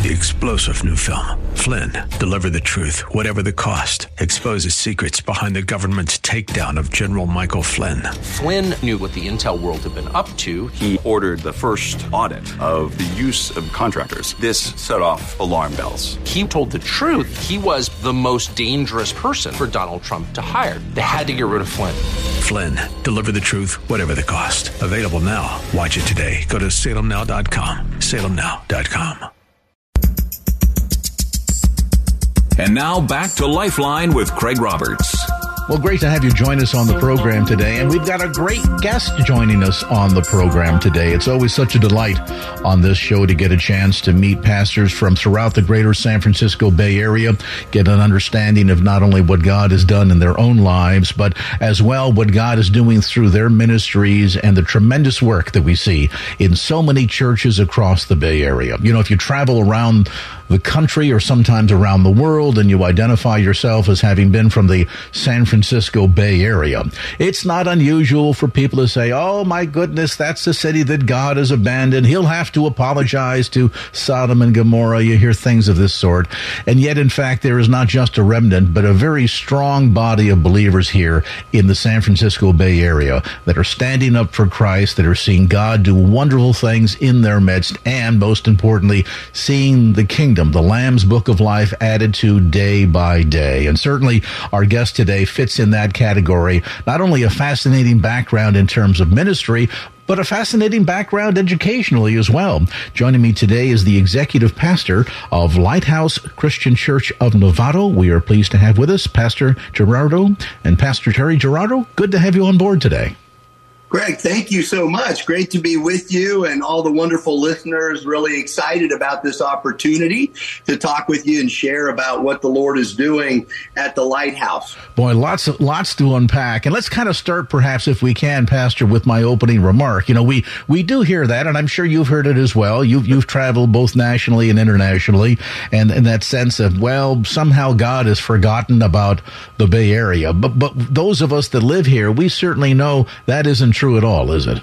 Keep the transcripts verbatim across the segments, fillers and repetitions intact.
The explosive new film, Flynn, deliver the truth, whatever the cost. Exposes secrets behind the government's takedown of General Michael Flynn. Flynn knew what the intel world had been up to. He ordered the first audit of the use of contractors. This set off alarm bells. He told the truth. He was the most dangerous person for Donald Trump to hire. They had to get rid of Flynn. Flynn, deliver the truth, whatever the cost. Available now. Watch it today. Go to salem now dot com. salem now dot com. And now back to Lifeline with Craig Roberts. Well, great to have you join us on the program today. And we've got a great guest joining us on the program today. It's always such a delight on this show to get a chance to meet pastors from throughout the greater San Francisco Bay Area, get an understanding of not only what God has done in their own lives, but as well what God is doing through their ministries and the tremendous work that we see in so many churches across the Bay Area. You know, if you travel around the country or sometimes around the world and you identify yourself as having been from the San Francisco Bay Area, it's not unusual for people to say, oh my goodness, that's the city that God has abandoned. He'll have to apologize to Sodom and Gomorrah. You hear things of this sort. And yet, in fact, there is not just a remnant, but a very strong body of believers here in the San Francisco Bay Area that are standing up for Christ, that are seeing God do wonderful things in their midst, and most importantly, seeing the kingdom, the Lamb's Book of Life, added to day by day. And certainly our guest today fits in that category. Not only a fascinating background in terms of ministry, but a fascinating background educationally as well. Joining me today is the executive pastor of Lighthouse Christian Church of Novato. We are pleased to have with us Pastor Gerardo and Pastor Terry. Gerardo, good to have you on board today. Greg, thank you so much. Great to be with you and all the wonderful listeners. Really excited about this opportunity to talk with you and share about what the Lord is doing at the Lighthouse. Boy, lots of, lots to unpack. And let's kind of start, perhaps, if we can, Pastor, with my opening remark. You know, we, we do hear that, and I'm sure you've heard it as well. You've, you've traveled both nationally and internationally, and in that sense of, well, somehow God has forgotten about the Bay Area. But, but those of us that live here, we certainly know that isn't true at all, is it?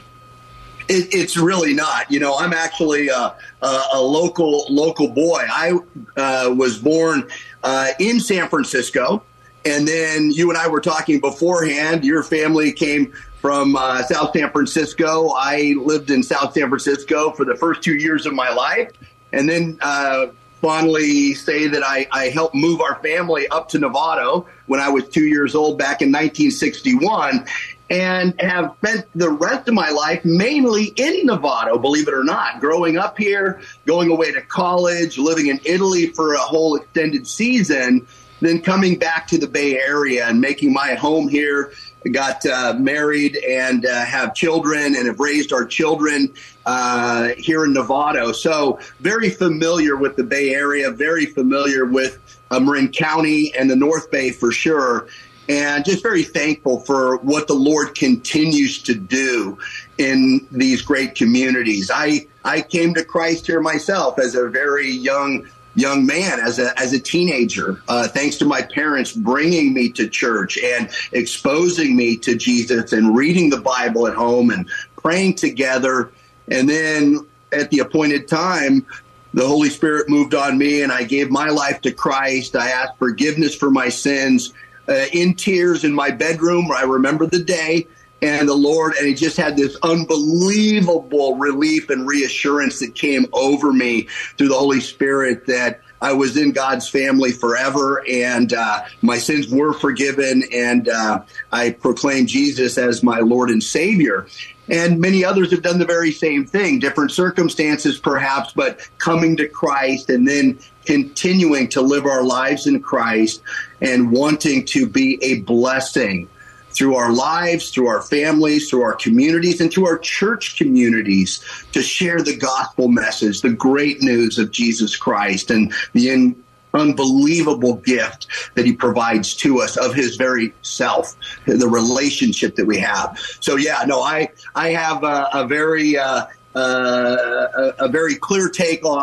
It, it's really not. You know, I'm actually a, a, a local local boy. I uh, was born uh, in San Francisco, and then you and I were talking beforehand. Your family came from uh, South San Francisco. I lived in South San Francisco for the first two years of my life, and then uh, fondly say that I, I helped move our family up to Novato when I was two years old back in nineteen sixty-one. And have spent the rest of my life mainly in Novato, believe it or not, growing up here, going away to college, living in Italy for a whole extended season, then coming back to the Bay Area and making my home here. I got uh, married and uh, have children and have raised our children uh, here in Novato. So very familiar with the Bay Area, very familiar with uh, Marin County and the North Bay for sure. And just very thankful for what the Lord continues to do in these great communities. I, I came to Christ here myself as a very young young man, as a as a teenager, uh, thanks to my parents bringing me to church and exposing me to Jesus and reading the Bible at home and praying together. And then at the appointed time, the Holy Spirit moved on me and I gave my life to Christ. I asked forgiveness for my sins. Uh, in tears in my bedroom. I remember the day and the Lord, and he just had this unbelievable relief and reassurance that came over me through the Holy Spirit that I was in God's family forever, and uh, my sins were forgiven, and uh, I proclaim Jesus as my Lord and Savior. And many others have done the very same thing, different circumstances perhaps, but coming to Christ and then continuing to live our lives in Christ and wanting to be a blessing through our lives, through our families, through our communities, and through our church communities to share the gospel message, the great news of Jesus Christ and the in- unbelievable gift that he provides to us of his very self, the relationship that we have. So, yeah, no, I I have a, a very uh, uh, a, a very clear take on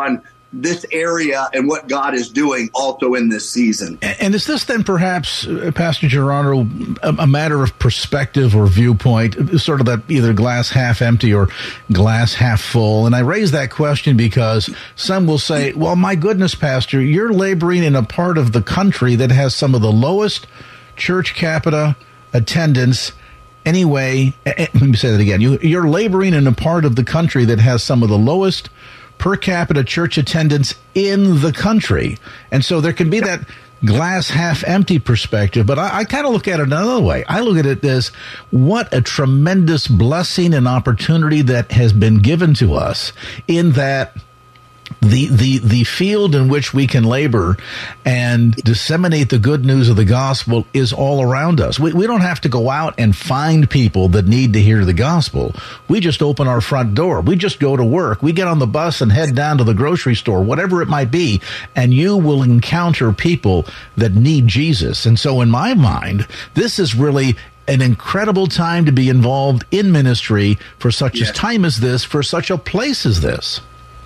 this area and what God is doing also in this season. And, and is this then perhaps, uh, Pastor Gerardo, a, a matter of perspective or viewpoint, sort of that either glass half empty or glass half full? And I raise that question because some will say, well, my goodness, Pastor, you're laboring in a part of the country that has some of the lowest church capita attendance. Anyway, let me say that again. You, you're laboring in a part of the country that has some of the lowest per capita church attendance in the country. And so there can be that glass half empty perspective, but I, I kind of look at it another way. I look at it as what a tremendous blessing and opportunity that has been given to us in that the the the field in which we can labor and disseminate the good news of the gospel is all around us. We we don't have to go out and find people that need to hear the gospel. We just open our front door. We just go to work. We get on the bus and head down to the grocery store, whatever it might be, and you will encounter people that need Jesus. And so in my mind, this is really an incredible time to be involved in ministry for such yeah. a time as this, for such a place as this.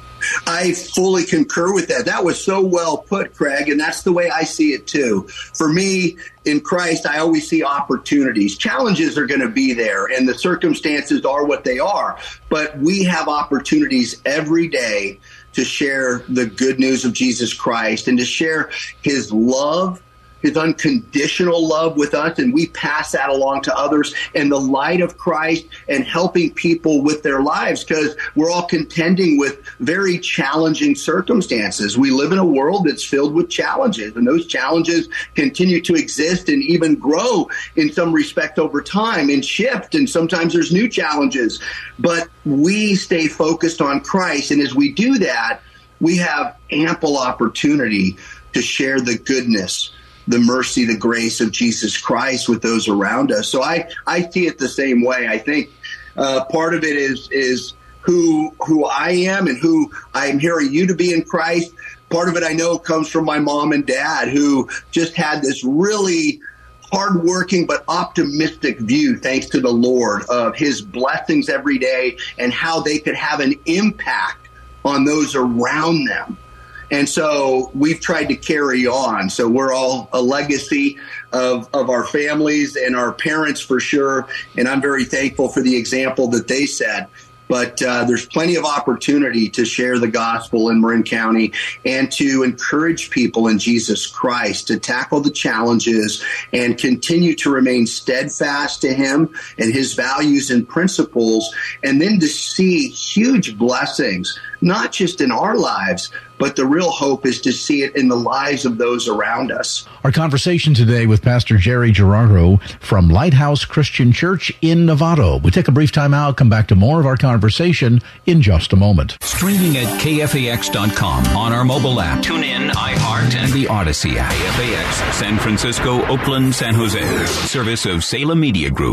I fully concur with that. That was so well put, Craig, and that's the way I see it too. For me, in Christ, I always see opportunities. Challenges are going to be there, and the circumstances are what they are. But we have opportunities every day to share the good news of Jesus Christ and to share his love, his unconditional love with us, and we pass that along to others, and the light of Christ and helping people with their lives, because we're all contending with very challenging circumstances. We live in a world that's filled with challenges, and those challenges continue to exist and even grow in some respect over time and shift, and sometimes there's new challenges. But we stay focused on Christ, and as we do that, we have ample opportunity to share the goodness, the mercy, the grace of Jesus Christ with those around us. So I, I see it the same way. I think uh, part of it is is who who I am and who I'm hearing you to be in Christ. Part of it I know comes from my mom and dad, who just had this really hardworking but optimistic view, thanks to the Lord, of his blessings every day and how they could have an impact on those around them. And so we've tried to carry on. So we're all a legacy of, of our families and our parents for sure. And I'm very thankful for the example that they set. But uh, there's plenty of opportunity to share the gospel in Marin County and to encourage people in Jesus Christ, to tackle the challenges and continue to remain steadfast to him and his values and principles, and then to see huge blessings, not just in our lives, but the real hope is to see it in the lives of those around us. Our conversation today with Pastor Jerry Gerardo from Lighthouse Christian Church in Novato. We take a brief time out, come back to more of our conversation in just a moment. Streaming at K F A X dot com, on our mobile app, tune in, iHeart, and the Odyssey app. K F A X, San Francisco, Oakland, San Jose. Service of Salem Media Group.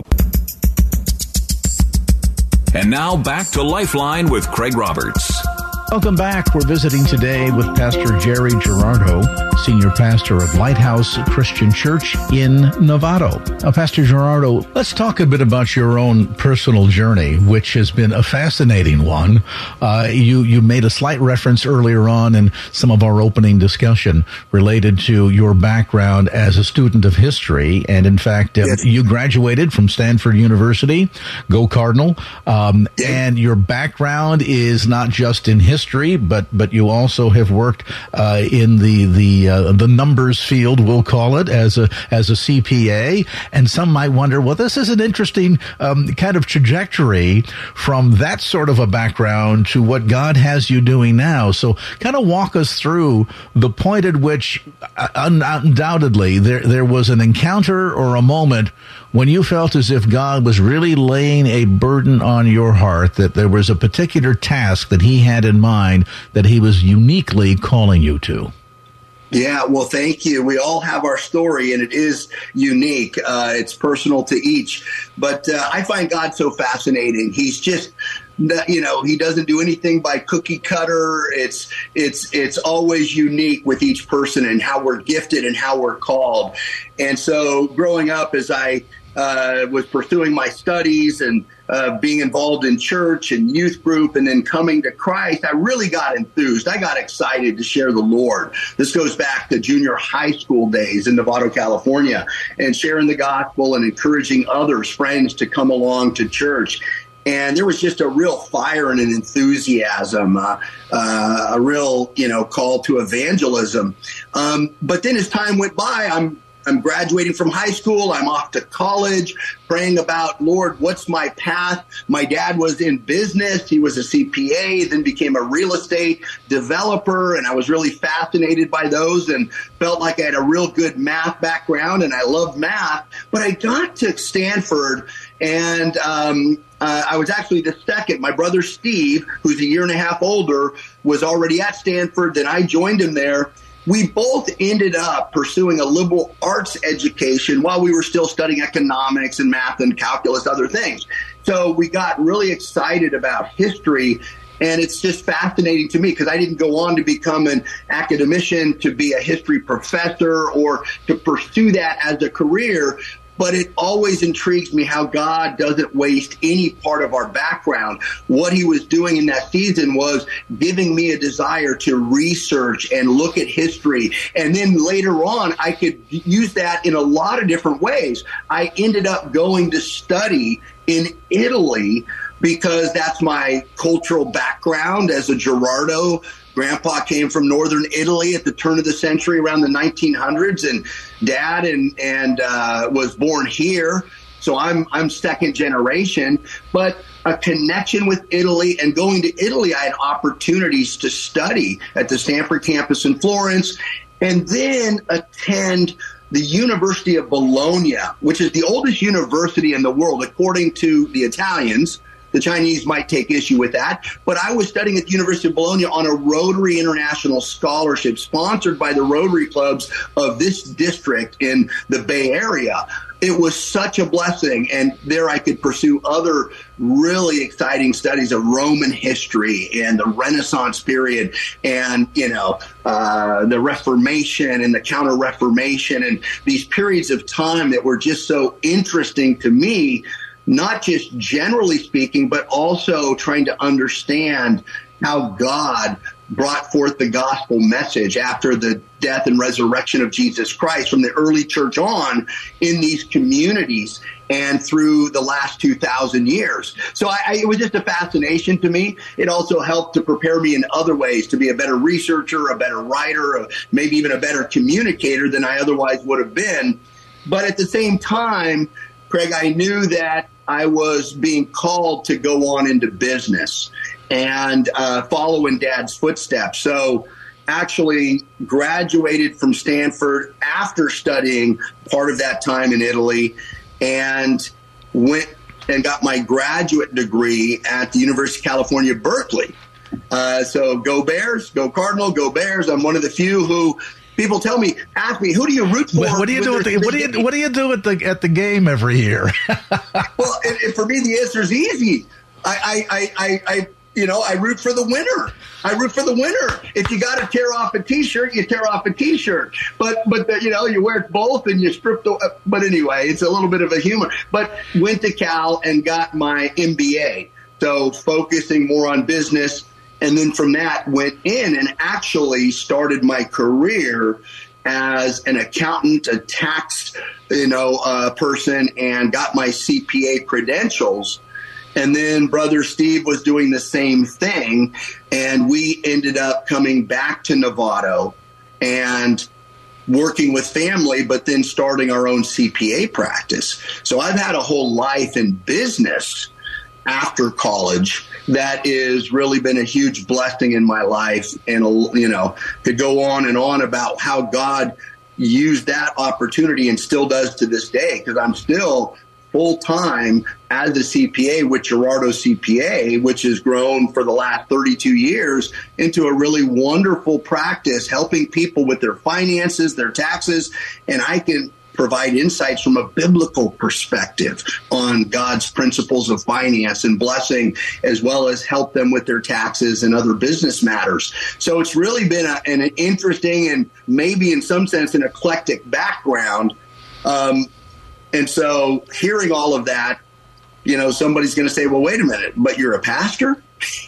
And now back to Lifeline with Craig Roberts. Welcome back. We're visiting today with Pastor Jerry Gerardo, Senior Pastor of Lighthouse Christian Church in Novato. Now, Pastor Gerardo, let's talk a bit about your own personal journey, which has been a fascinating one. Uh, you, you made a slight reference earlier on in some of our opening discussion related to your background as a student of history. And in fact, yes. uh, you graduated from Stanford University, go Cardinal. Um, yes. And your background is not just in history, History, but but you also have worked uh, in the the uh, the numbers field, we'll call it, as a as a C P A. And some might wonder, well, this is an interesting um, kind of trajectory from that sort of a background to what God has you doing now. So, kind of walk us through the point at which, uh, undoubtedly, there there was an encounter or a moment when you felt as if God was really laying a burden on your heart, that there was a particular task that he had in mind that he was uniquely calling you to. Yeah, well, thank you. We all have our story, and it is unique. Uh, it's personal to each. But uh, I find God so fascinating. He's just, you know, he doesn't do anything by cookie cutter. It's it's it's always unique with each person and how we're gifted and how we're called. And so growing up, as I uh, was pursuing my studies and uh, being involved in church and youth group and then coming to Christ, I really got enthused. I got excited to share the Lord. This goes back to junior high school days in Novato, California, and sharing the gospel and encouraging others, friends, to come along to church. And there was just a real fire and an enthusiasm, uh, uh, a real, you know, call to evangelism. Um, but then as time went by, I'm I'm graduating from high school. I'm off to college, praying about, Lord, what's my path? My dad was in business. He was a C P A, then became a real estate developer. And I was really fascinated by those and felt like I had a real good math background and I loved math. But I got to Stanford and um, uh, I was actually the second. My brother Steve, who's a year and a half older, was already at Stanford. Then I joined him there. We both ended up pursuing a liberal arts education while we were still studying economics and math and calculus, other things. So we got really excited about history. And it's just fascinating to me because I didn't go on to become an academician, to be a history professor, or to pursue that as a career. But it always intrigues me how God doesn't waste any part of our background. What he was doing in that season was giving me a desire to research and look at history. And then later on, I could use that in a lot of different ways. I ended up going to study in Italy because that's my cultural background as a Gerardo. Grandpa came from northern Italy at the turn of the century, around the nineteen hundreds, and Dad and and uh, was born here. So I'm I'm second generation, but a connection with Italy. And going to Italy, I had opportunities to study at the Stanford campus in Florence, and then attend the University of Bologna, which is the oldest university in the world, according to the Italians. The Chinese might take issue with that. But I was studying at the University of Bologna on a Rotary International Scholarship sponsored by the Rotary Clubs of this district in the Bay Area. It was such a blessing. And there I could pursue other really exciting studies of Roman history and the Renaissance period and, you know, uh, the Reformation and the Counter-Reformation and these periods of time that were just so interesting to me. Not just generally speaking, but also trying to understand how God brought forth the gospel message after the death and resurrection of Jesus Christ from the early church on in these communities and through the last two thousand years. So I, I, it was just a fascination to me. It also helped to prepare me in other ways to be a better researcher, a better writer, a, maybe even a better communicator than I otherwise would have been. But at the same time, Craig, I knew that I was being called to go on into business and uh, follow in Dad's footsteps. So actually graduated from Stanford after studying part of that time in Italy and went and got my graduate degree at the University of California, Berkeley. Uh, so go Bears, go Cardinal, go Bears. I'm one of the few who people tell me, ask me, who do you root for? What do you do? At the, what do you What do you do at the at the game every year? Well, and, and for me, the answer is easy. I, I, I, I, you know, I root for the winner. I root for the winner. If you got to tear off a T-shirt, you tear off a T-shirt. But, but the, you know, you wear both and you strip the. But anyway, it's a little bit of a humor. But went to Cal and got my M B A. So focusing more on business. And then from that went in and actually started my career as an accountant, a tax, you know, uh, person, and got my C P A credentials. And then Brother Steve was doing the same thing. And we ended up coming back to Novato and working with family, but then starting our own C P A practice. So I've had a whole life in business after college that has really been a huge blessing in my life, and you know, could go on and on about how God used that opportunity and still does to this day, because I'm still full time as a C P A with Gerardo C P A, which has grown for the last thirty-two years into a really wonderful practice, helping people with their finances, their taxes, and I can provide insights from a biblical perspective on God's principles of finance and blessing, as well as help them with their taxes and other business matters. So it's really been a, an interesting and maybe in some sense an eclectic background. Um, and so hearing all of that, you know, somebody's going to say, well, wait a minute, but you're a pastor?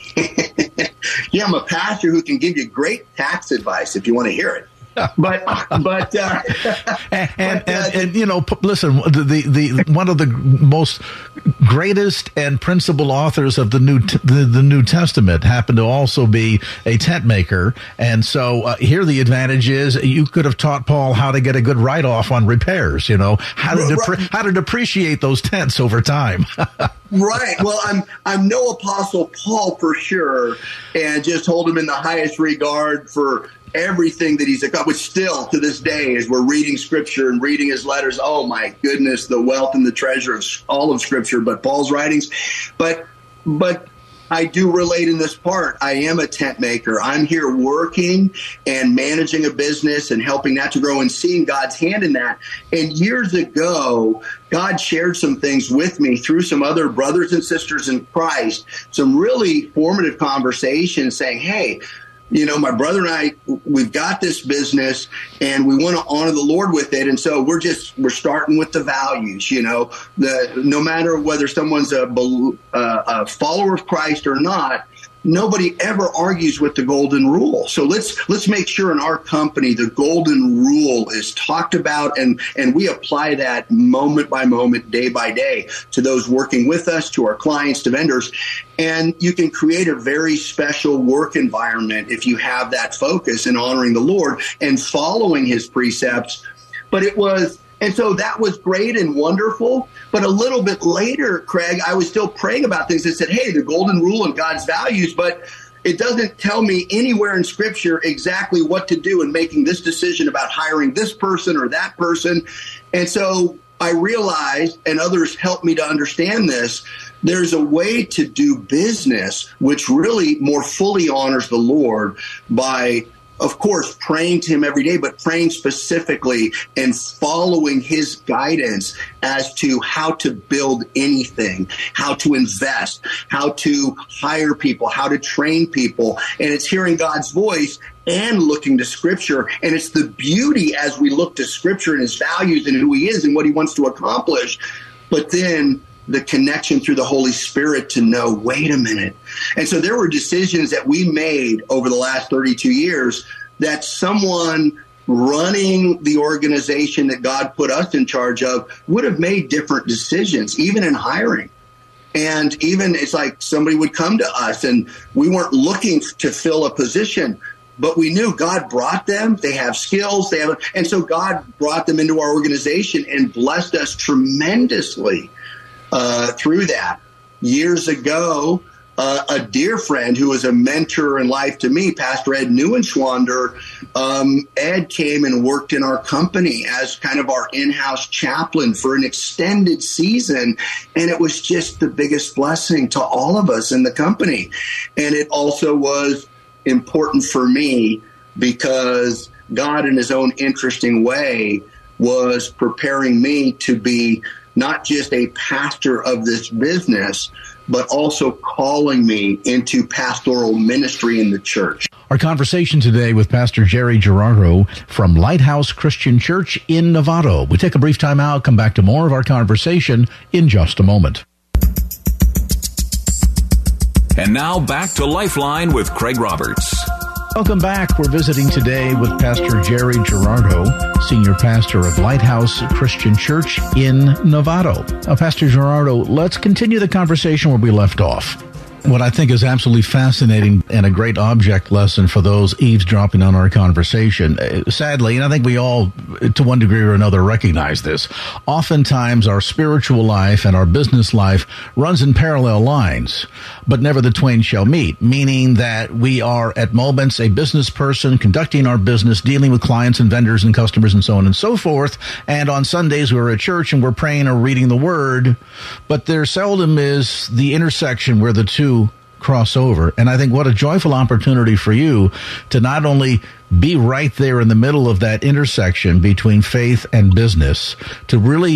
Yeah, I'm a pastor who can give you great tax advice if you want to hear it. But, but, uh, and, and, but, uh, and, and, you know, listen, the, the, the, one of the most greatest and principal authors of the New, the, the New Testament happened to also be a tent maker. And so uh, here the advantage is you could have taught Paul how to get a good write-off on repairs, you know, how to, depre- right. how to depreciate those tents over time. Right. Well, I'm I'm no Apostle Paul for sure, and just hold him in the highest regard for everything that he's accomplished. Still to this day, as we're reading Scripture and reading his letters, oh my goodness, the wealth and the treasure of all of Scripture, but Paul's writings. But but I do relate in this part. I am a tent maker. I'm here working and managing a business and helping that to grow and seeing God's hand in that. And years ago, God shared some things with me through some other brothers and sisters in Christ, some really formative conversations saying, hey, you know, my brother and I, we've got this business and we want to honor the Lord with it. And so we're just, we're starting with the values, you know, the, no matter whether someone's a, uh, a follower of Christ or not, nobody ever argues with the golden rule. So let's let's make sure in our company the golden rule is talked about, and and we apply that moment by moment, day by day, to those working with us, to our clients, to vendors. And you can create a very special work environment if you have that focus in honoring the Lord and following his precepts. But it was And so that was great and wonderful. But a little bit later, Craig, I was still praying about things that said, hey, the golden rule and God's values, but it doesn't tell me anywhere in Scripture exactly what to do in making this decision about hiring this person or that person. And so I realized, and others helped me to understand this, there's a way to do business which really more fully honors the Lord by, of course, praying to him every day, but praying specifically and following his guidance as to how to build anything, how to invest, how to hire people, how to train people. And it's hearing God's voice and looking to Scripture. And it's the beauty as we look to Scripture and his values and who he is and what he wants to accomplish. But then the connection through the Holy Spirit to know, wait a minute. And so there were decisions that we made over the last thirty-two years that someone running the organization that God put us in charge of would have made different decisions, even in hiring. And even it's like somebody would come to us and we weren't looking to fill a position, but we knew God brought them. They have skills. They have, and so God brought them into our organization and blessed us tremendously uh, through that. Years ago, uh, a dear friend who was a mentor in life to me, Pastor Ed Neuenschwander, um, Ed came and worked in our company as kind of our in-house chaplain for an extended season. And it was just the biggest blessing to all of us in the company. And it also was important for me because God, in his own interesting way, was preparing me to be not just a pastor of this business, but also calling me into pastoral ministry in the church. Our conversation today with Pastor Jerry Gerardo from Lighthouse Christian Church in Novato. We take a brief time out, come back to more of our conversation in just a moment. And now back to Lifeline with Craig Roberts. Welcome back. We're visiting today with Pastor Jerry Gerardo, Senior Pastor of Lighthouse Christian Church in Novato. Now, Pastor Gerardo, let's continue the conversation where we left off. What I think is absolutely fascinating and a great object lesson for those eavesdropping on our conversation. Sadly, and I think we all, to one degree or another, recognize this. Oftentimes, our spiritual life and our business life runs in parallel lines, but never the twain shall meet, meaning that we are at moments a business person conducting our business, dealing with clients and vendors and customers and so on and so forth. And on Sundays, we're at church and we're praying or reading the Word, but there seldom is the intersection where the two cross over. And I think what a joyful opportunity for you to not only be right there in the middle of that intersection between faith and business, to really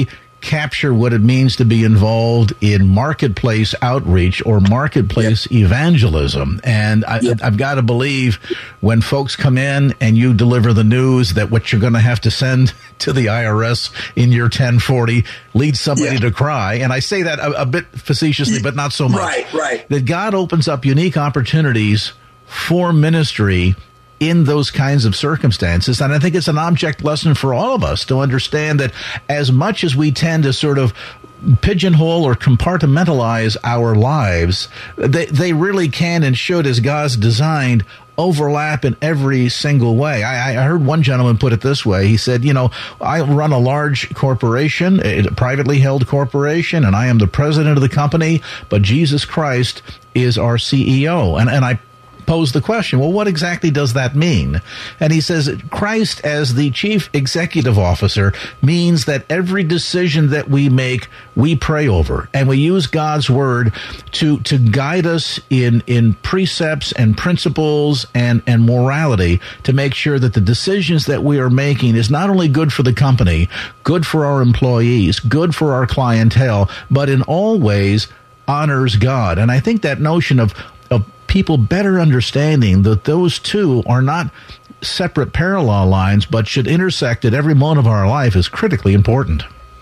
capture what it means to be involved in marketplace outreach or marketplace yep. evangelism. And I, yep. I've got to believe when folks come in and you deliver the news that what you're going to have to send to the I R S in your ten forty leads somebody yeah. to cry. And I say that a, a bit facetiously, but not so much. Right, right. That God opens up unique opportunities for ministry in those kinds of circumstances. And I think it's an object lesson for all of us to understand that as much as we tend to sort of pigeonhole or compartmentalize our lives, they, they really can and should, as God's designed, overlap in every single way. I, I heard one gentleman put it this way. He said, you know, I run a large corporation, a privately held corporation, and I am the president of the company, but Jesus Christ is our C E O. And, and I posed the question, well, what exactly does that mean? And he says, Christ as the chief executive officer means that every decision that we make, we pray over, and we use God's word to to guide us in in precepts and principles and and morality to make sure that the decisions that we are making is not only good for the company, good for our employees, good for our clientele, but in all ways honors God. And I think that notion of of people better understanding that those two are not separate parallel lines, but should intersect at every moment of our life is critically important.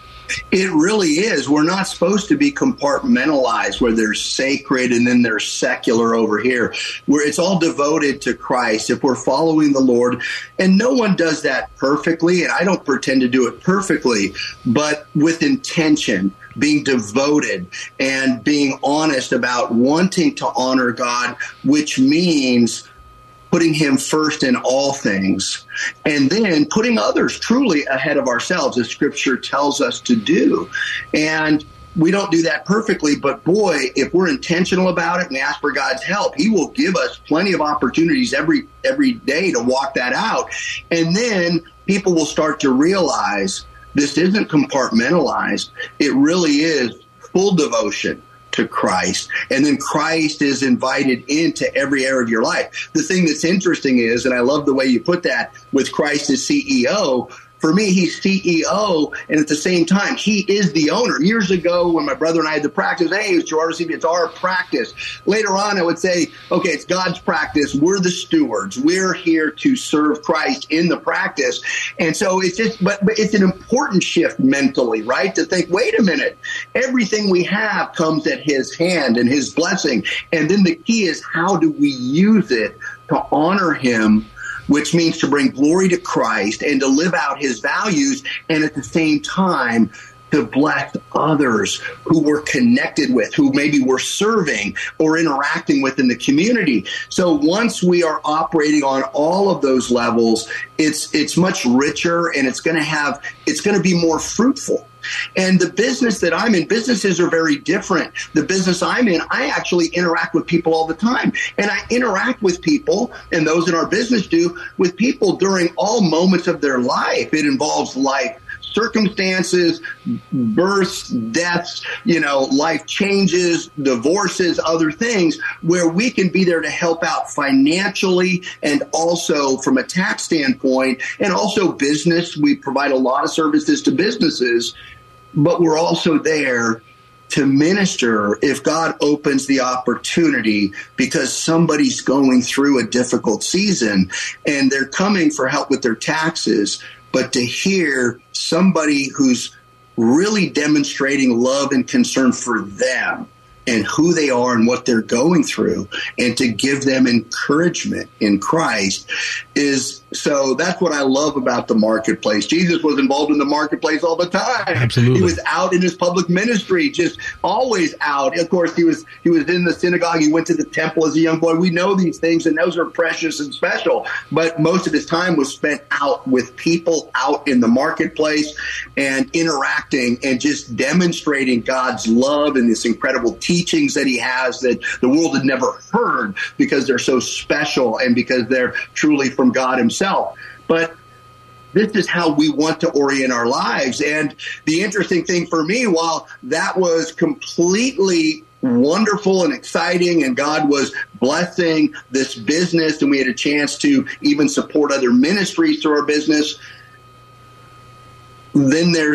It really is. We're not supposed to be compartmentalized where there's sacred and then there's secular over here, where it's all devoted to Christ if we're following the Lord. And no one does that perfectly, and I don't pretend to do it perfectly, but with intention, being devoted and being honest about wanting to honor God, which means putting him first in all things, and then putting others truly ahead of ourselves, as Scripture tells us to do. And we don't do that perfectly, but boy, if we're intentional about it and ask for God's help, he will give us plenty of opportunities every every day to walk that out. And then people will start to realize this isn't compartmentalized. It really is full devotion to Christ. And then Christ is invited into every area of your life. The thing that's interesting is, and I love the way you put that, with Christ as C E O, for me, he's C E O, and at the same time, he is the owner. Years ago, when my brother and I had the practice, hey, it's your R C B, it's our practice. Later on, I would say, okay, it's God's practice. We're the stewards. We're here to serve Christ in the practice. And so it's just, but, but it's an important shift mentally, right? To think, wait a minute, everything we have comes at his hand and his blessing. And then the key is, how do we use it to honor him, which means to bring glory to Christ and to live out his values, and at the same time to bless others who we're connected with, who maybe we're serving or interacting with in the community. So once we are operating on all of those levels, it's it's much richer, and it's going to have it's going to be more fruitful. And the business that I'm in, businesses are very different. The business I'm in, I actually interact with people all the time. And I interact with people, and those in our business do, with people during all moments of their life. It involves life circumstances, births, deaths, you know, life changes, divorces, other things, where we can be there to help out financially and also from a tax standpoint, and also business. We provide a lot of services to businesses, but we're also there to minister if God opens the opportunity, because somebody's going through a difficult season and they're coming for help with their taxes. But to hear somebody who's really demonstrating love and concern for them and who they are and what they're going through, and to give them encouragement in Christ, is so that's what I love about the marketplace. Jesus was involved in the marketplace all the time. Absolutely. He was out in his public ministry, just always out. Of course, he was he was in the synagogue. He went to the temple as a young boy. We know these things, and those are precious and special. But most of his time was spent out with people, out in the marketplace, and interacting and just demonstrating God's love and this incredible teachings that he has that the world had never heard, because they're so special and because they're truly from God himself. But this is how we want to orient our lives. And the interesting thing for me, while that was completely wonderful and exciting, and God was blessing this business, and we had a chance to even support other ministries through our business, then there's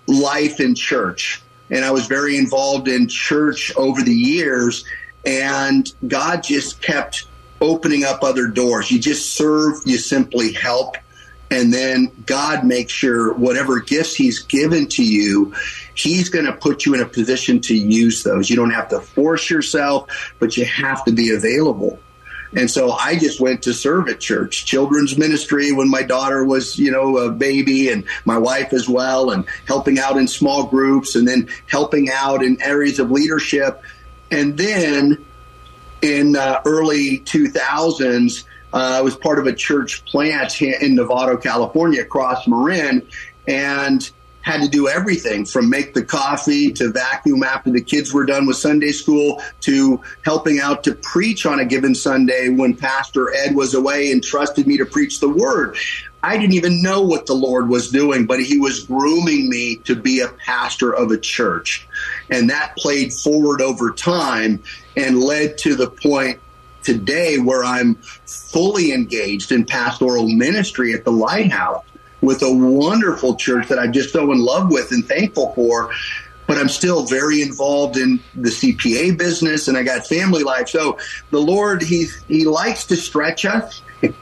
life in church, and I was very involved in church over the years, and God just kept opening up other doors. You just serve, you simply help, and then God makes sure whatever gifts he's given to you, he's going to put you in a position to use those. You don't have to force yourself, but you have to be available. And so I just went to serve at church, children's ministry when my daughter was, you know, a baby, and my wife as well, and helping out in small groups, and then helping out in areas of leadership. And then in uh, early two thousands, uh, I was part of a church plant in Novato, California, across Marin, and had to do everything from make the coffee to vacuum after the kids were done with Sunday school to helping out to preach on a given Sunday when Pastor Ed was away and trusted me to preach the word. I didn't even know what the Lord was doing, but he was grooming me to be a pastor of a church. And that played forward over time and led to the point today where I'm fully engaged in pastoral ministry at the Lighthouse, with a wonderful church that I'm just so in love with and thankful for. But I'm still very involved in the C P A business, and I got family life. So the Lord, he's, he likes to stretch us,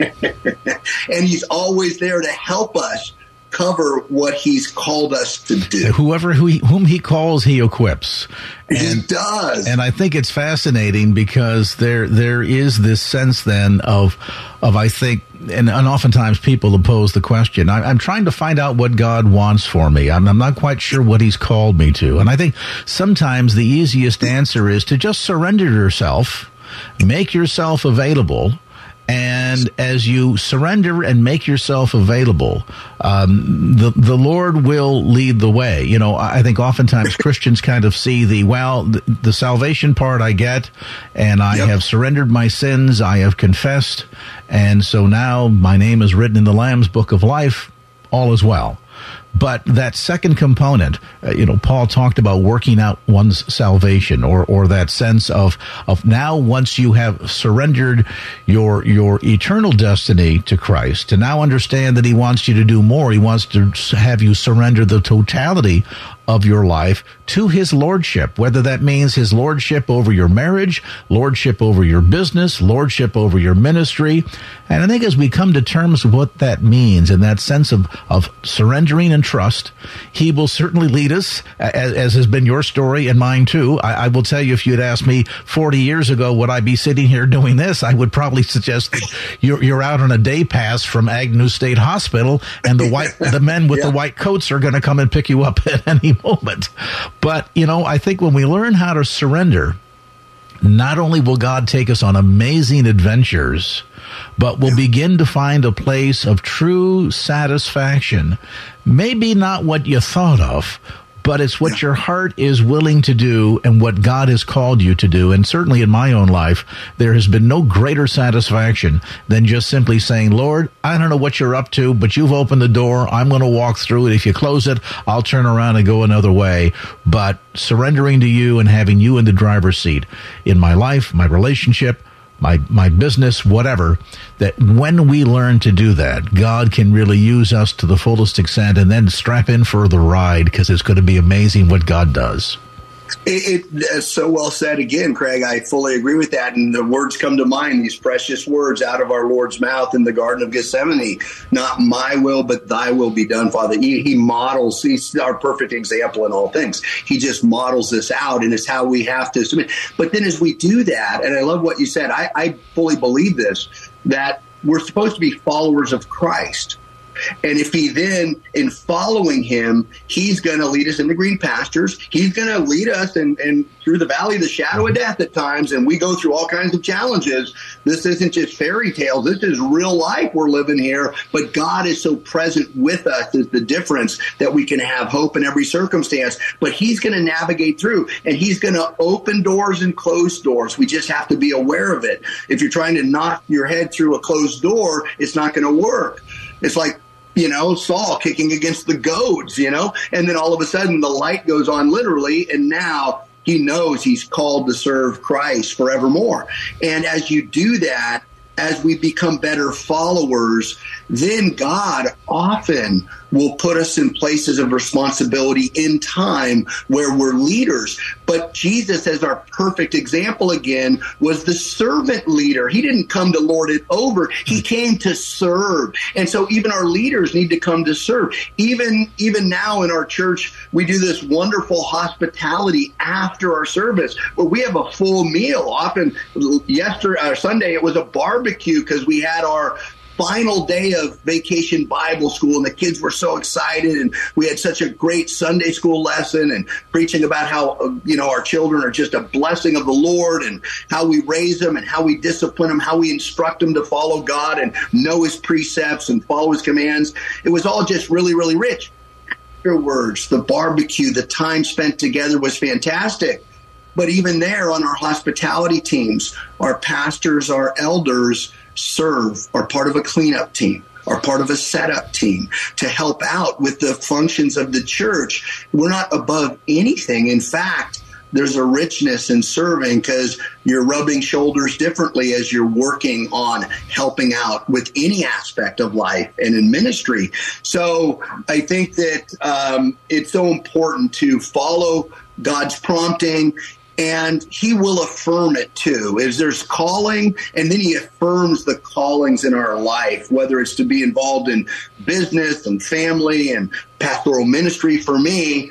and he's always there to help us cover what he's called us to do. Whoever who he, whom he calls, he equips. And, he does. And I think it's fascinating because there there is this sense then of, of I think, and, and oftentimes people pose the question, I, I'm trying to find out what God wants for me. I'm, I'm not quite sure what he's called me to. And I think sometimes the easiest answer is to just surrender yourself, make yourself available. And as you surrender and make yourself available, um, the the Lord will lead the way. You know, I think oftentimes Christians kind of see the, well, the, the salvation part I get, and I yep. have surrendered my sins, I have confessed, and so now my name is written in the Lamb's Book of Life, all is well. But that second component, uh, you know, Paul talked about working out one's salvation, or, or that sense of, of now once you have surrendered your, your eternal destiny to Christ, to now understand that he wants you to do more. He wants to have you surrender the totality of your life to his lordship, whether that means his lordship over your marriage, lordship over your business, lordship over your ministry. And I think as we come to terms with what that means and that sense of, of surrendering and trust, he will certainly lead us, as, as has been your story and mine too. I, I will tell you, if you'd asked me forty years ago, would I be sitting here doing this? I would probably suggest that you're, you're out on a day pass from Agnew State Hospital, and the white, the men with yeah. the white coats are going to come and pick you up at any moment. But, you know, I think when we learn how to surrender, not only will God take us on amazing adventures, but we'll begin to find a place of true satisfaction. Maybe not what you thought of, but it's what your heart is willing to do and what God has called you to do. And certainly in my own life, there has been no greater satisfaction than just simply saying, Lord, I don't know what you're up to, but you've opened the door. I'm going to walk through it. If you close it, I'll turn around and go another way. But surrendering to you and having you in the driver's seat in my life, my relationship, my my business, whatever, that when we learn to do that, God can really use us to the fullest extent, and then strap in for the ride, because it's going to be amazing what God does. It, it's so well said again, Craig. I fully agree with that. And the words come to mind, these precious words out of our Lord's mouth in the Garden of Gethsemane. Not my will, but thy will be done, Father. He, he models, he's our perfect example in all things. He just models this out, and it's how we have to submit. But then as we do that, and I love what you said, I, I fully believe this, that we're supposed to be followers of Christ. And if he then, in following him, he's going to lead us into green pastures. He's going to lead us and in, in, through the valley of the shadow of death at times, and we go through all kinds of challenges. This isn't just fairy tales. This is real life we're living here, but God is so present with us is the difference, that we can have hope in every circumstance. But he's going to navigate through, and he's going to open doors and close doors. We just have to be aware of it. If you're trying to knock your head through a closed door, it's not going to work. It's like, you know, Saul kicking against the goads, you know, and then all of a sudden the light goes on literally, and now he knows he's called to serve Christ forevermore. And as you do that, as we become better followers, then God often will put us in places of responsibility in time where we're leaders. But Jesus, as our perfect example again, was the servant leader. He didn't come to lord it over. He came to serve. And so even our leaders need to come to serve. Even, even now in our church, we do this wonderful hospitality after our service where we have a full meal. Often yesterday, uh, Sunday, it was a barbecue because we had our final day of Vacation Bible School, and the kids were so excited, and we had such a great Sunday school lesson and preaching about how, uh, you know, our children are just a blessing of the Lord and how we raise them and how we discipline them, how we instruct them to follow God and know his precepts and follow his commands. It was all just really, really rich. Afterwards, the barbecue, the time spent together was fantastic. But even there on our hospitality teams, our pastors, our elders serve, are part of a cleanup team, are part of a setup team to help out with the functions of the church. We're not above anything. In fact, there's a richness in serving because you're rubbing shoulders differently as you're working on helping out with any aspect of life and in ministry. So I think that um, it's so important to follow God's prompting, and he will affirm it too. Is there's calling, and then he affirms the callings in our life, whether it's to be involved in business and family and pastoral ministry. For me,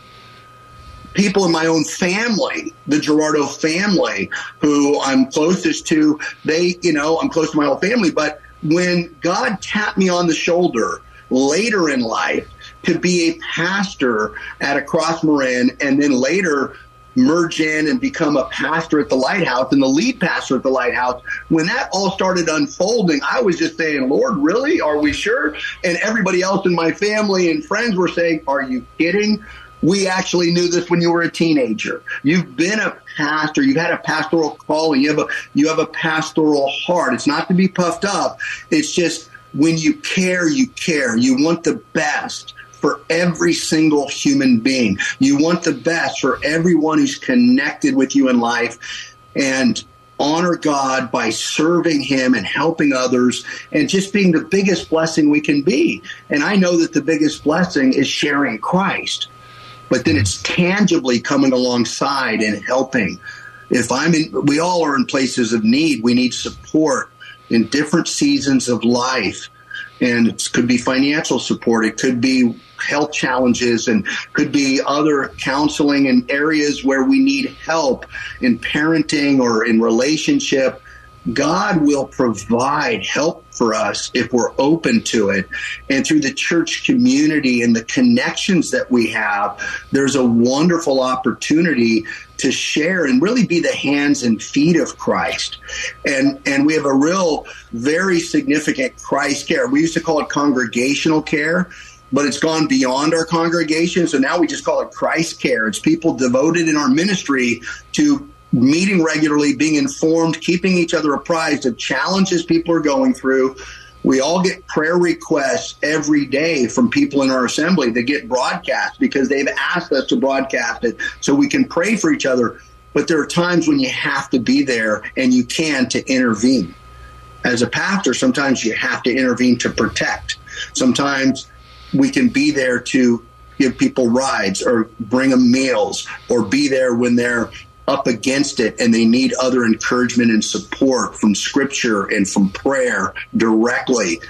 people in my own family, the Gerardo family, who I'm closest to, they, you know, I'm close to my whole family. But when God tapped me on the shoulder later in life to be a pastor at Across Marin, and then later merge in and become a pastor at the Lighthouse and the lead pastor at the Lighthouse, when that all started unfolding, I was just saying, Lord, really? Are we sure? And everybody else in my family and friends were saying, are you kidding? We actually knew this when you were a teenager. You've been a pastor. You've had a pastoral calling. You have a, you have a pastoral heart. It's not to be puffed up. It's just when you care, you care. You want the best for every single human being. You want the best for everyone who's connected with you in life, and honor God by serving him and helping others and just being the biggest blessing we can be. And I know that the biggest blessing is sharing Christ, but then it's tangibly coming alongside and helping. If I'm in, we all are in places of need. We need support in different seasons of life. And it could be financial support. It could be health challenges, and could be other counseling in areas where we need help in parenting or in relationship. God will provide help for us if we're open to it. And through the church community and the connections that we have, there's a wonderful opportunity to share and really be the hands and feet of Christ. And and we have a real, very significant Christ care. We used to call it congregational care, but it's gone beyond our congregation. So now we just call it Christ care. It's people devoted in our ministry to meeting regularly, being informed, keeping each other apprised of challenges people are going through. We all get prayer requests every day from people in our assembly that get broadcast because they've asked us to broadcast it so we can pray for each other. But there are times when you have to be there, and you can, to intervene. As a pastor, sometimes you have to intervene to protect. Sometimes we can be there to give people rides or bring them meals, or be there when they're up against it and they need other encouragement and support from Scripture and from prayer directly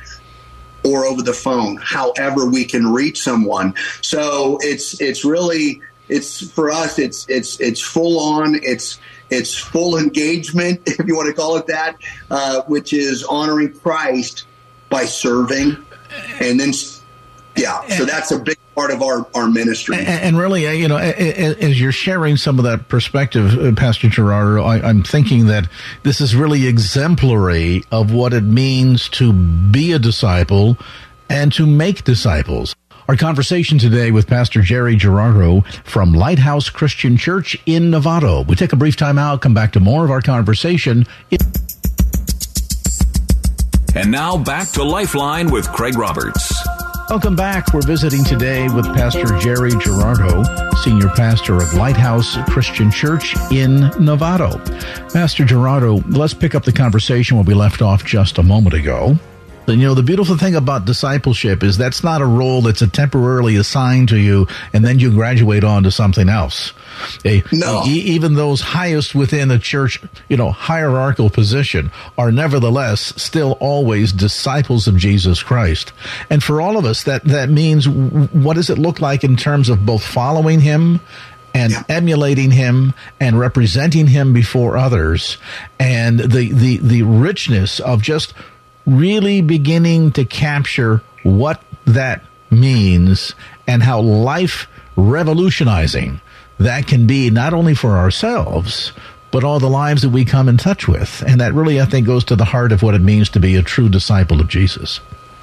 or over the phone, however we can reach someone. So it's it's really it's for us it's it's it's full on, it's it's full engagement, if you want to call it that, uh, which is honoring Christ by serving. And then yeah, so that's a big part of our, our ministry. And, and really, you know, as you're sharing some of that perspective, Pastor Gerardo, I, I'm thinking that this is really exemplary of what it means to be a disciple and to make disciples. Our conversation today with Pastor Jerry Gerardo from Lighthouse Christian Church in Novato. We take a brief time out, come back to more of our conversation. And now back to Lifeline with Craig Roberts. Welcome back. We're visiting today with Pastor Jerry Gerardo, Senior Pastor of Lighthouse Christian Church in Novato. Pastor Gerardo, let's pick up the conversation where we left off just a moment ago. You know, the beautiful thing about discipleship is that's not a role that's a temporarily assigned to you and then you graduate on to something else. A, no. e- even those highest within a church, you know, hierarchical position are nevertheless still always disciples of Jesus Christ. And for all of us, that, that means what does it look like in terms of both following him and yeah. emulating him and representing him before others, and the, the, the richness of just really beginning to capture what that means and how life revolutionizing that can be, not only for ourselves, but all the lives that we come in touch with. And that really, I think, goes to the heart of what it means to be a true disciple of Jesus.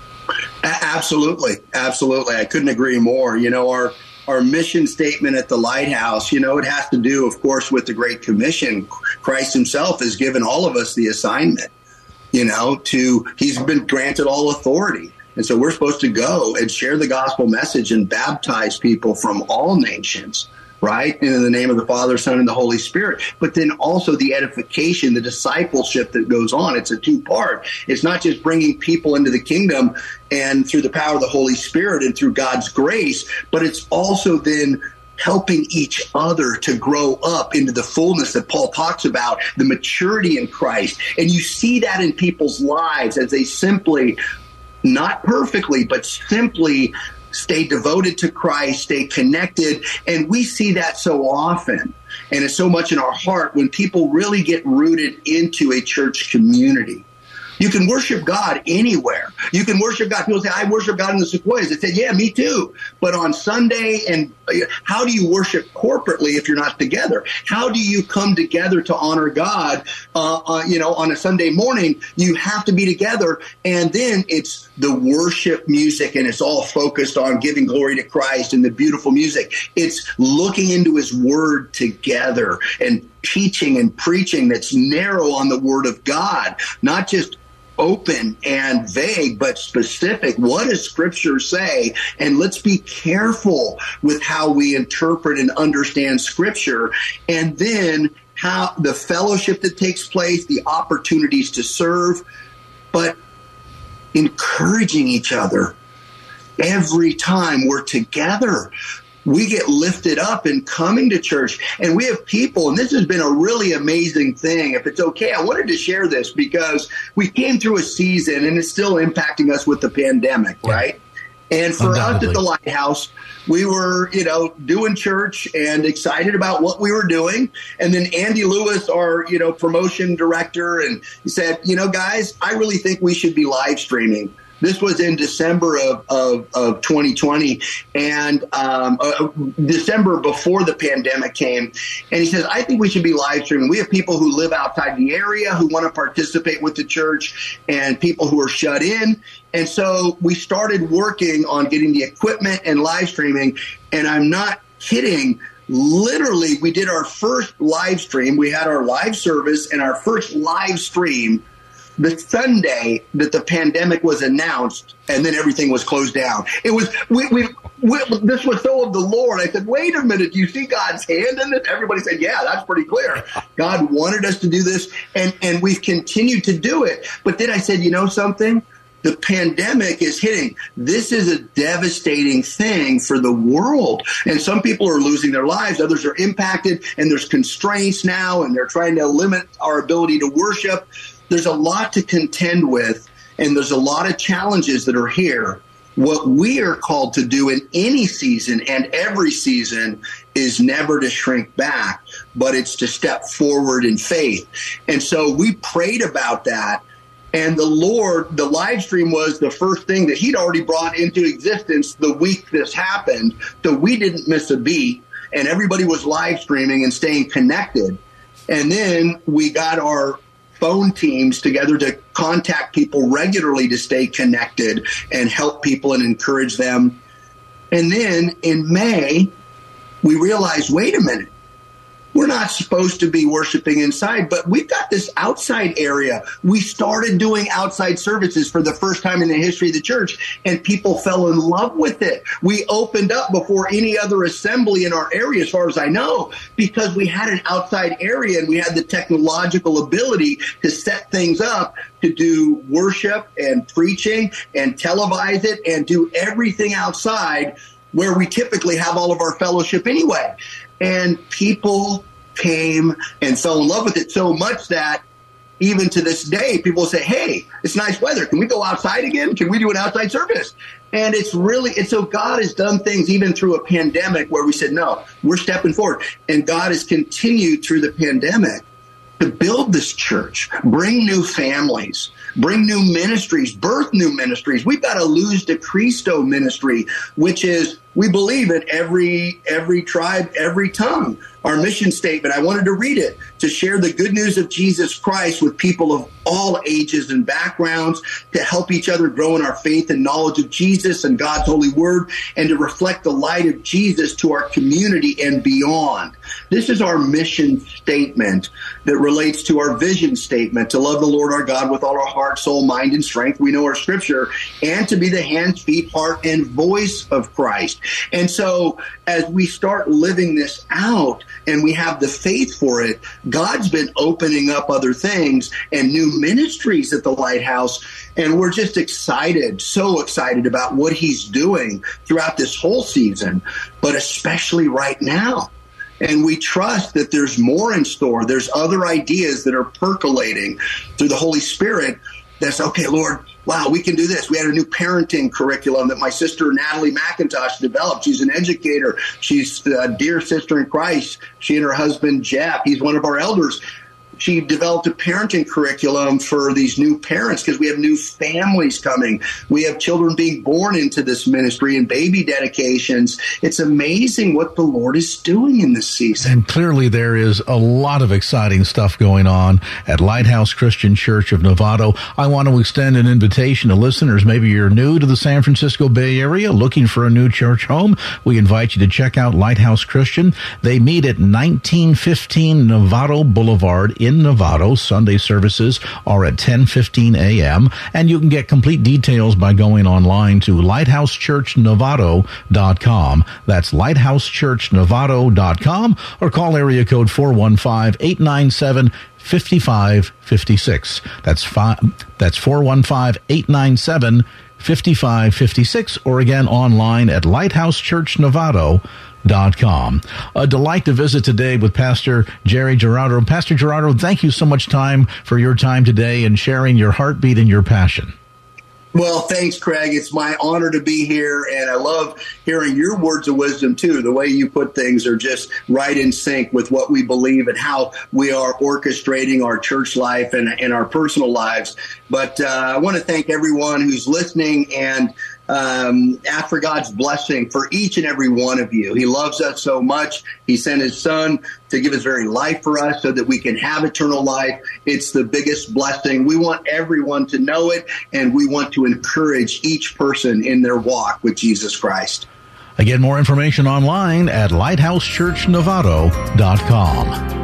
Absolutely. Absolutely. I couldn't agree more. You know, our Our mission statement at the Lighthouse, you know, it has to do, of course, with the Great Commission. Christ himself has given all of us the assignment, you know, to, he's been granted all authority. And so we're supposed to go and share the gospel message and baptize people from all nations, right? In the name of the Father, Son, and the Holy Spirit. But then also the edification, the discipleship that goes on. It's a two-part. It's not just bringing people into the kingdom and through the power of the Holy Spirit and through God's grace, but it's also then helping each other to grow up into the fullness that Paul talks about, the maturity in Christ. And you see that in people's lives as they simply, not perfectly, but simply stay devoted to Christ, stay connected. And we see that so often. And it's so much in our heart when people really get rooted into a church community. You can worship God anywhere. You can worship God. People say, I worship God in the Sequoias. They say, yeah, me too. But on Sunday, and how do you worship corporately if you're not together? How do you come together to honor God? Uh, uh, you know, on a Sunday morning, you have to be together. And then it's the worship music, and it's all focused on giving glory to Christ and the beautiful music. It's looking into his word together and teaching and preaching that's narrow on the word of God, not just open and vague, but specific. What does Scripture say? And let's be careful with how we interpret and understand Scripture. And then how the fellowship that takes place, the opportunities to serve, but encouraging each other every time we're together. We get lifted up in coming to church, and we have people, and this has been a really amazing thing. If it's okay, I wanted to share this because we came through a season, and it's still impacting us with the pandemic, yeah. right? And for us at the Lighthouse, we were, you know, doing church and excited about what we were doing. And then Andy Lewis, our, you know, promotion director, and he said, you know, guys, I really think we should be live streaming. This was in December of, of, of twenty twenty, and um, uh, December before the pandemic came. And he says, I think we should be live streaming. We have people who live outside the area who want to participate with the church, and people who are shut in. And so we started working on getting the equipment and live streaming. And I'm not kidding. Literally, we did our first live stream. We had our live service and our first live stream the Sunday that the pandemic was announced, and then everything was closed down. It was, we, we, we, this was so of the Lord. I said, wait a minute, do you see God's hand in it? Everybody said, yeah, that's pretty clear. God wanted us to do this, and, and we've continued to do it. But then I said, you know something? The pandemic is hitting. This is a devastating thing for the world. And some people are losing their lives. Others are impacted, and there's constraints now, and they're trying to limit our ability to worship. There's a lot to contend with, and there's a lot of challenges that are here. What we are called to do in any season and every season is never to shrink back, but it's to step forward in faith. And so we prayed about that. And the Lord, the live stream was the first thing that he'd already brought into existence the week this happened. So we didn't miss a beat, and everybody was live streaming and staying connected. And then we got our phone teams together to contact people regularly to stay connected and help people and encourage them. And then in May, we realized, wait a minute, we're not supposed to be worshiping inside, but we've got this outside area. We started doing outside services for the first time in the history of the church, and people fell in love with it. We opened up before any other assembly in our area, as far as I know, because we had an outside area and we had the technological ability to set things up to do worship and preaching and televise it and do everything outside where we typically have all of our fellowship anyway. And people came and fell in love with it so much that even to this day, people say, hey, it's nice weather. Can we go outside again? Can we do an outside service? And it's really, and so God has done things even through a pandemic where we said, no, we're stepping forward. And God has continued through the pandemic to build this church, bring new families, bring new ministries, birth new ministries. We've got a Luz de Cristo ministry, which is, we believe in every every tribe, every tongue. Our mission statement, I wanted to read it, to share the good news of Jesus Christ with people of all ages and backgrounds, to help each other grow in our faith and knowledge of Jesus and God's holy word, and to reflect the light of Jesus to our community and beyond. This is our mission statement that relates to our vision statement, to love the Lord our God with all our heart, soul, mind, and strength. We know our scripture, and to be the hands, feet, heart, and voice of Christ. And so as we start living this out and we have the faith for it, God's been opening up other things and new ministries at the Lighthouse. And we're just excited, so excited about what he's doing throughout this whole season, but especially right now. And we trust that there's more in store. There's other ideas that are percolating through the Holy Spirit. That's, okay, Lord, wow, we can do this. We had a new parenting curriculum that my sister, Natalie McIntosh, developed. She's an educator. She's a dear sister in Christ. She and her husband, Jeff, he's one of our elders. She developed a parenting curriculum for these new parents because we have new families coming. We have children being born into this ministry and baby dedications. It's amazing what the Lord is doing in this season. And clearly there is a lot of exciting stuff going on at Lighthouse Christian Church of Novato. I want to extend an invitation to listeners. Maybe you're new to the San Francisco Bay Area, looking for a new church home. We invite you to check out Lighthouse Christian. They meet at nineteen fifteen Novato Boulevard in In Novato. Sunday services are at ten fifteen a.m. and you can get complete details by going online to lighthouse church novato dot com. That's lighthouse church novato dot com, or call area code four one five, eight nine seven, five five five six. That's five, that's four one five, eight nine seven, five five five six, or again online at lighthouse church novato dot com. A delight to visit today with Pastor Jerry Gerardo. Pastor Gerardo, thank you so much time for your time today and sharing your heartbeat and your passion. Well, thanks, Craig. It's my honor to be here, and I love hearing your words of wisdom, too. The way you put things are just right in sync with what we believe and how we are orchestrating our church life and, and our personal lives. But uh, I want to thank everyone who's listening and Um, ask for God's blessing for each and every one of you. He loves us so much. He sent his son to give his very life for us so that we can have eternal life. It's the biggest blessing. We want everyone to know it, and we want to encourage each person in their walk with Jesus Christ. Again, more information online at lighthouse church novato dot com.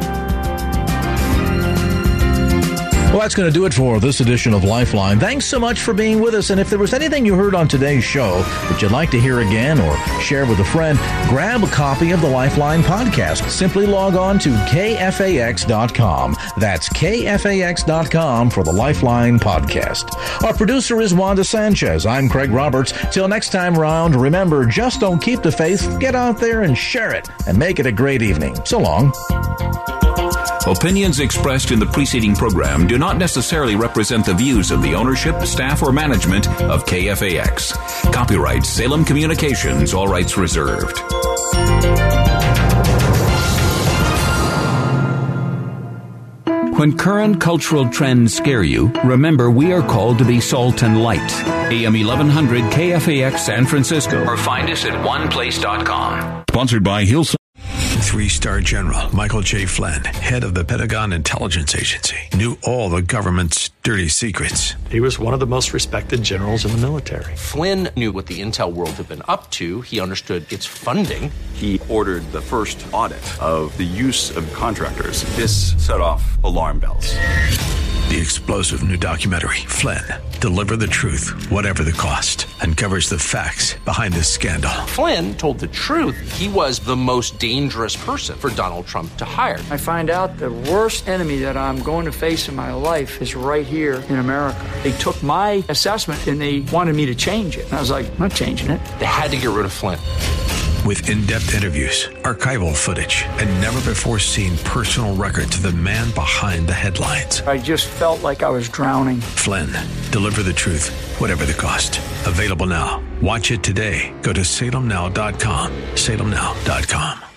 Well, that's going to do it for this edition of Lifeline. Thanks so much for being with us. And if there was anything you heard on today's show that you'd like to hear again or share with a friend, grab a copy of the Lifeline podcast. Simply log on to K F A X dot com. That's K F A X dot com for the Lifeline podcast. Our producer is Wanda Sanchez. I'm Craig Roberts. Till next time around, remember, just don't keep the faith. Get out there and share it and make it a great evening. So long. Opinions expressed in the preceding program do not necessarily represent the views of the ownership, staff, or management of K F A X. Copyright Salem Communications, all rights reserved. When current cultural trends scare you, remember we are called to be salt and light. A M eleven hundred K F A X San Francisco, or find us at one place dot com. Sponsored by Hillside. three-star general Michael J. Flynn, head of the Pentagon Intelligence Agency, knew all the government's dirty secrets. He was one of the most respected generals in the military. Flynn knew what the intel world had been up to. He understood its funding. He ordered the first audit of the use of contractors. This set off alarm bells. The explosive new documentary, Flynn, Deliver the Truth, Whatever the Cost, uncovers the facts behind this scandal. Flynn told the truth. He was the most dangerous person for Donald Trump to hire. I find out the worst enemy that I'm going to face in my life is right here in America. They took my assessment and they wanted me to change it. And I was like, I'm not changing it. They had to get rid of Flynn. With in-depth interviews, archival footage, and never-before-seen personal records of the man behind the headlines. I just felt like I was drowning. Flynn, Deliver the Truth, Whatever the Cost. Available now. Watch it today. Go to salem now dot com. salem now dot com.